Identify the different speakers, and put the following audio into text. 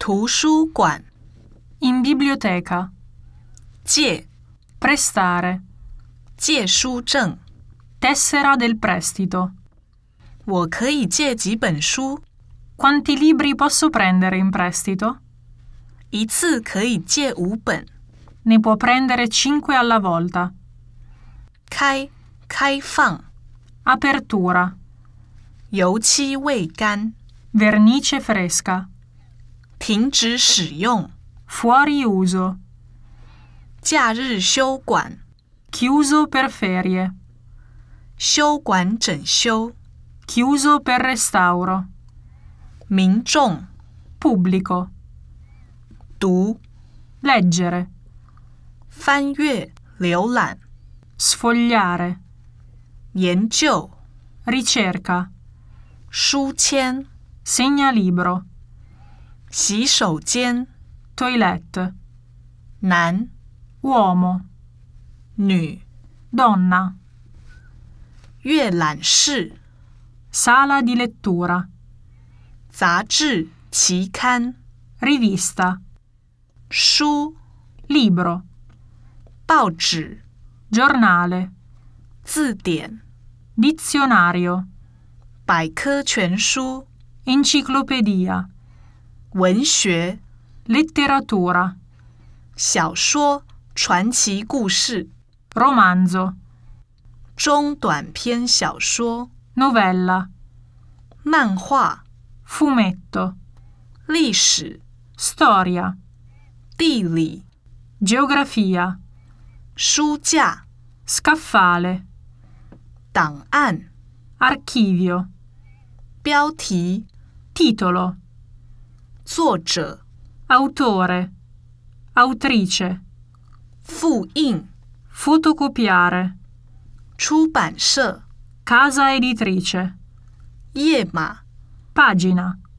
Speaker 1: 图书馆
Speaker 2: In biblioteca.
Speaker 1: 借
Speaker 2: Prestare.
Speaker 1: 借书证
Speaker 2: Tessera del prestito.
Speaker 1: 我可以借几本书
Speaker 2: Quanti libri posso prendere in prestito?
Speaker 1: 一次可以借5本
Speaker 2: Ne può prendere 5 alla volta.
Speaker 1: 开放
Speaker 2: Apertura.
Speaker 1: 油漆未干
Speaker 2: Vernice fresca.
Speaker 1: 停止使用
Speaker 2: Fuori uso.
Speaker 1: 假日休馆
Speaker 2: Chiuso per ferie.
Speaker 1: 休馆整修
Speaker 2: Chiuso per restauro.
Speaker 1: 民众
Speaker 2: Pubblico.
Speaker 1: 读
Speaker 2: Leggere.
Speaker 1: 翻阅浏览
Speaker 2: Sfogliare.
Speaker 1: 研究
Speaker 2: Ricerca.
Speaker 1: 书签
Speaker 2: Segnalibro.
Speaker 1: 洗手间
Speaker 2: Toilette.
Speaker 1: 男
Speaker 2: Uomo.
Speaker 1: 女
Speaker 2: Donna.
Speaker 1: 阅览室
Speaker 2: Sala di lettura.
Speaker 1: 杂志期刊
Speaker 2: Rivista.
Speaker 1: 书
Speaker 2: Libro.
Speaker 1: 报纸
Speaker 2: Giornale.
Speaker 1: 字典
Speaker 2: Dizionario.
Speaker 1: 百科全书
Speaker 2: Enciclopedia.
Speaker 1: 文学
Speaker 2: Letteratura.
Speaker 1: 小说传奇故事
Speaker 2: Romanzo.
Speaker 1: 中短篇小说
Speaker 2: Novella.
Speaker 1: 漫画
Speaker 2: Fumetto.
Speaker 1: 历史
Speaker 2: Storia.
Speaker 1: 地理
Speaker 2: Geografia.
Speaker 1: 书架
Speaker 2: Scaffale.
Speaker 1: 档案
Speaker 2: Archivio.
Speaker 1: 标题
Speaker 2: Titolo.
Speaker 1: 作者
Speaker 2: Autore. Autrice.
Speaker 1: 复印
Speaker 2: Fotocopiare.
Speaker 1: 出版社
Speaker 2: Casa editrice.
Speaker 1: 页码
Speaker 2: Pagina.